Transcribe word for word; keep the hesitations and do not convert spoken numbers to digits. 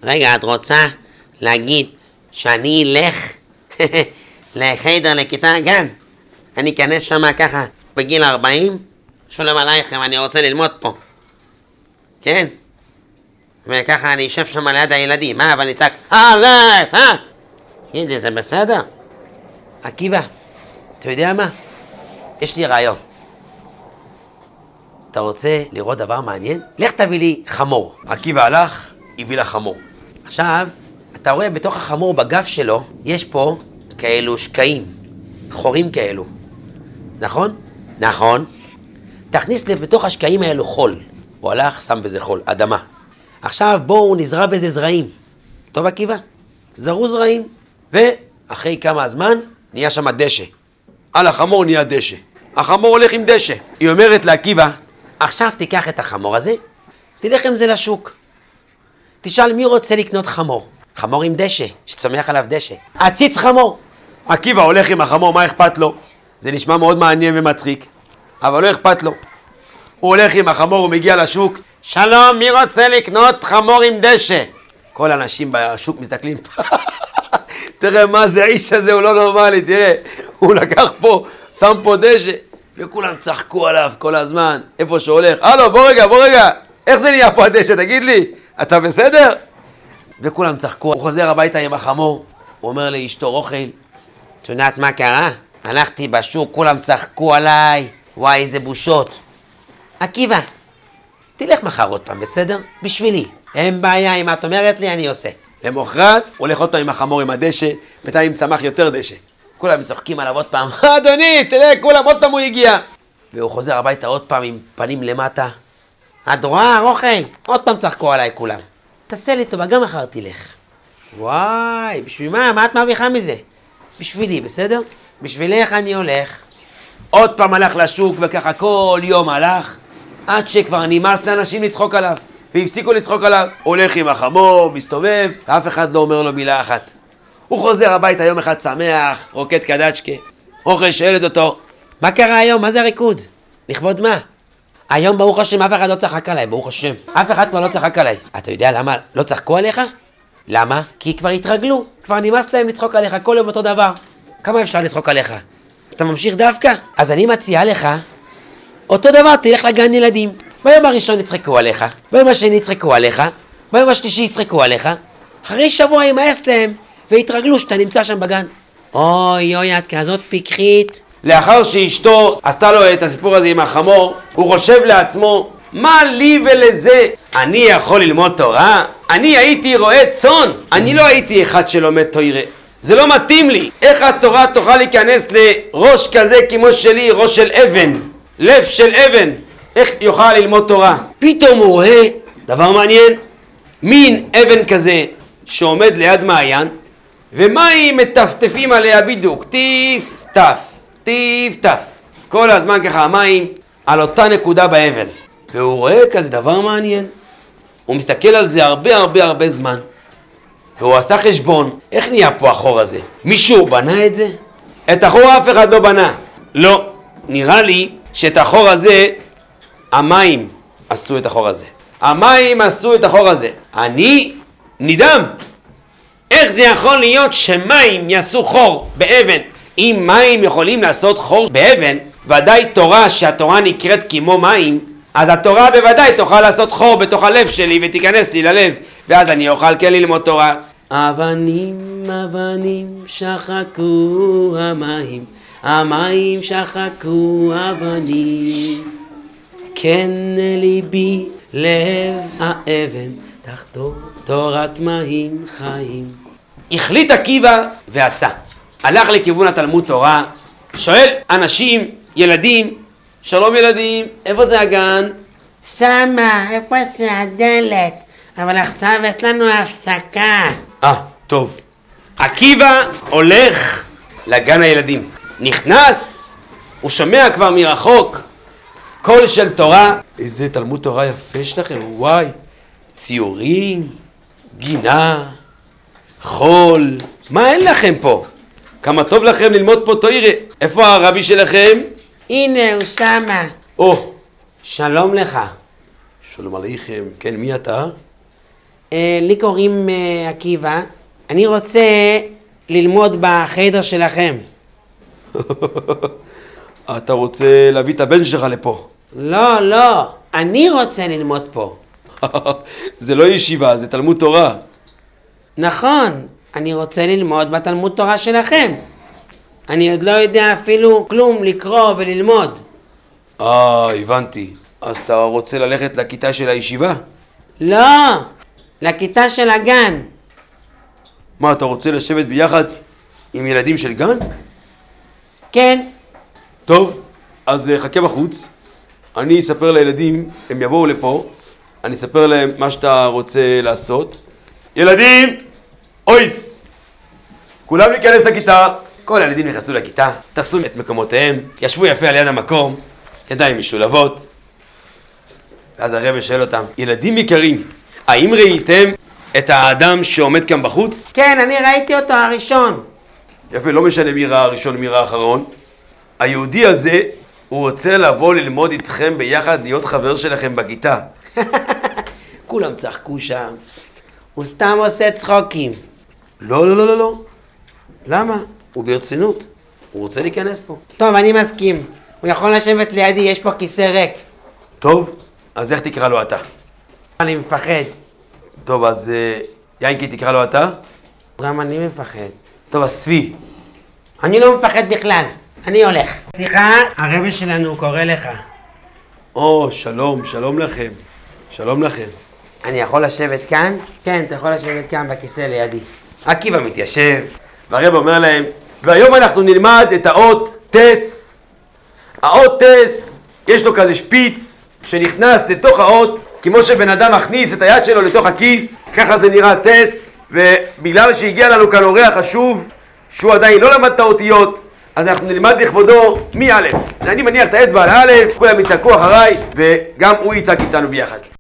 רגע, את רוצה להגיד שאני אלך לחדר לכיתה גן? אני אכנס שמה ככה בגיל ארבעים? שולם עלייכם, אני רוצה ללמוד פה. כן? וככה אני אשב שם ליד הילדים, מה? אבל נצעק, הלך, אה? תגידי, זה בסדר? עקיבא, אתה יודע מה? יש לי רעיון. אתה רוצה לראות דבר מעניין? לך תביא לי חמור. עקיבא הלך, הביא לה חמור. עכשיו, אתה רואה בתוך החמור בגף שלו, יש פה כאלו שקעים, חורים כאלו. נכון? נכון. תכניס בתוך השקעים האלו חול. הוא הלך, שם בזה חול, אדמה. עכשיו בואו נזרע בזה זרעים. טוב עקיבא? זרו זרעים. ואחרי כמה זמן נהיה שם דשא. על החמור נהיה דשא. החמור הולך עם דשא. היא אומרת לעקיבא, עכשיו תיקח את החמור הזה, תלך עם זה לשוק. תשאל מי רוצה לקנות חמור. חמור עם דשא, שצומח עליו דשא. עציץ חמור. עקיבא הולך עם החמור, מה אכפת לו? זה נשמע מאוד מעניין ומצחיק, אבל לא אכפת לו. הוא הולך עם החמור, הוא מגיע לשוק. שלום, מי רוצה לקנות חמור עם דשא? כל האנשים בשוק מסתכלים. תראה מה זה האיש הזה, הוא לא נורמלי, תראה. הוא לקח פה, שם פה דשא, וכולם צחקו עליו כל הזמן, איפה שהוא הולך. הלו, בוא רגע, בוא רגע, איך זה נהיה פה הדשא, תגיד לי, אתה בסדר? וכולם צחקו. הוא חוזר הביתה עם החמור, הוא אומר לאשתו רוכל, את יודעת מה קרה? הלכתי בשוק, כולם צחקו עליי, וואי איזה בושות. עקיבא, תלך מחר עוד פעם, בסדר? בשבילי. אין בעיה, אם את אומרת לי, אני עושה. למחרת, הוא הולך עוד פעם עם החמור עם הדשא, בינתיים צמח יותר דשא. כולם צוחקים עליו עוד פעם, אדוני, תראה, כולם עוד פעם הוא הגיע. והוא חוזר הביתה עוד פעם עם פנים למטה. את רואה, רוכל? עוד פעם צחקו עליי כולם. תעשה לי טובה, גם מחר תלך. וואי, בשביל מה? מה את מרוויחה מזה? בשבילי, בסדר? בשבילך אני הולך. עוד פעם הלך לשוק, וככה כל יום הלך, עד שכבר נמאס לאנשים לצחוק עליו, והפסיקו לצחוק עליו. הולך עם החמור, מסתובב, ואף אחד לא אומר לו מילה אחת. הוא חוזר הביתה יום אחד שמח, רוקד קדצ'קה. רוכל שואלת אותו, מה קרה היום? מה זה הריקוד? לכבוד מה? היום ברוך השם אף אחד לא צחק עליי, ברוך השם. אף אחד כבר לא צחק עליי. אתה יודע למה לא צחקו עליך? למה? כי כבר התרגלו, כבר נמאס להם לצחוק עליך כל יום אותו דבר. כמה אפשר לצחוק עליך? אתה ממשיך דווקא? אז אני מציעה לך, אותו דבר תלך לגן ילדים. ביום הראשון יצחקו עליך, ביום השני יצחקו עליך, ביום השלישי יצחקו עליך. אחרי שבוע ימאס להם והתרגלו שאתה נמצא שם בגן. אוי אוי, את כזאת פיקחית. לאחר שאשתו עשתה לו את הסיפור הזה עם החמור, הוא חושב לעצמו, מה לי ולזה? אני יכול ללמוד תורה? אני הייתי רועה צאן, אני לא הייתי אחד שלומד תורה. זה לא מתאים לי. איך התורה תוכל להיכנס לראש כזה כמו שלי, ראש של אבן, לב של אבן? איך יוכל ללמוד תורה? פתאום הוא רואה דבר מעניין, מין אבן כזה שעומד ליד מעיין, ומים מטפטפים עליה בדיוק, טיף טף, טיף טף. כל הזמן ככה המים על אותה נקודה באבן. והוא רואה כזה דבר מעניין. הוא מסתכל על זה הרבה הרבה הרבה זמן. והוא עשה חשבון, איך נהיה פה החור הזה? מישהו בנה את זה? את החור אף אחד לא בנה. לא, נראה לי שאת החור הזה, המים עשו את החור הזה. המים עשו את החור הזה. אני נדהם. איך זה יכול להיות שמים יעשו חור באבן? אם מים יכולים לעשות חור באבן, ודאי תורה שהתורה נקראת כמו מים, אז התורה בוודאי תוכל לעשות חור בתוך הלב שלי ותיכנס לי ללב, ואז אני אוכל כן ללמוד תורה. אבנים אבנים שחקו המים, המים שחקו אבנים, כן ליבי לב האבן, תחתו תורת מים חיים. החליט עקיבא ועשה. הלך לכיוון התלמוד תורה, שואל אנשים, ילדים, שלום ילדים, איפה זה הגן? שמה, איפה זה הדלת? אבל עכשיו יש לנו הפסקה. אה, טוב. עקיבא הולך לגן הילדים. נכנס, הוא שומע כבר מרחוק קול של תורה. איזה תלמוד תורה יפה שלכם, וואי. ציורים, גינה, חול. מה אין לכם פה? כמה טוב לכם ללמוד פה תורה. איפה הרבי שלכם? הנה הוא שמה. או, שלום לך. שלום עליכם. כן, מי אתה? אה, לי קוראים אה, עקיבא, אני רוצה ללמוד בחדר שלכם. אתה רוצה להביא את הבן שלך לפה. לא, לא, אני רוצה ללמוד פה. זה לא ישיבה, זה תלמוד תורה. נכון, אני רוצה ללמוד בתלמוד תורה שלכם. אני עוד לא יודע אפילו כלום לקרוא וללמוד. אה, הבנתי. אז אתה רוצה ללכת לכיתה של הישיבה? לא, לכיתה של הגן. מה, אתה רוצה לשבת ביחד עם ילדים של גן? כן. טוב, אז uh, חכה בחוץ. אני אספר לילדים, הם יבואו לפה. אני אספר להם מה שאתה רוצה לעשות. ילדים, אויס! כולם להיכנס לכיתה. כל הילדים נכנסו לכיתה, תפסו את מקומותיהם, ישבו יפה על יד המקום, ידיים משולבות. ואז הרב שואל אותם, ילדים יקרים, האם ראיתם את האדם שעומד כאן בחוץ? כן, אני ראיתי אותו הראשון. יפה, לא משנה מי ראה הראשון ומי ראה האחרון. היהודי הזה, הוא רוצה לבוא ללמוד איתכם ביחד, להיות חבר שלכם בכיתה. כולם צחקו שם. הוא סתם עושה צחוקים. לא, לא, לא, לא, לא. למה? הוא ברצינות. הוא רוצה להיכנס פה. טוב, אני מסכים. הוא יכול לשבת לידי, יש פה כיסא ריק. טוב, אז לך תקרא לו אתה. אני מפחד. טוב, אז uh, יינקי תקרא לו אתה. גם אני מפחד. טוב, אז צבי. אני לא מפחד בכלל. אני הולך. סליחה, הרב שלנו קורא לך. או, שלום, שלום לכם. שלום לכם. אני יכול לשבת כאן? כן, אתה יכול לשבת כאן בכיסא לידי. עקיבא מתיישב, והרב אומר להם, והיום אנחנו נלמד את האות טס. האות טס, יש לו כזה שפיץ שנכנס לתוך האות, כמו שבן אדם מכניס את היד שלו לתוך הכיס, ככה זה נראה טס, ובגלל שהגיע לנו כאן אורח חשוב, שהוא עדיין לא למד את האותיות, אז אנחנו נלמד לכבודו מא'. אני מניח את האצבע על א', כולם יצעקו אחריי, וגם הוא יצעק איתנו ביחד.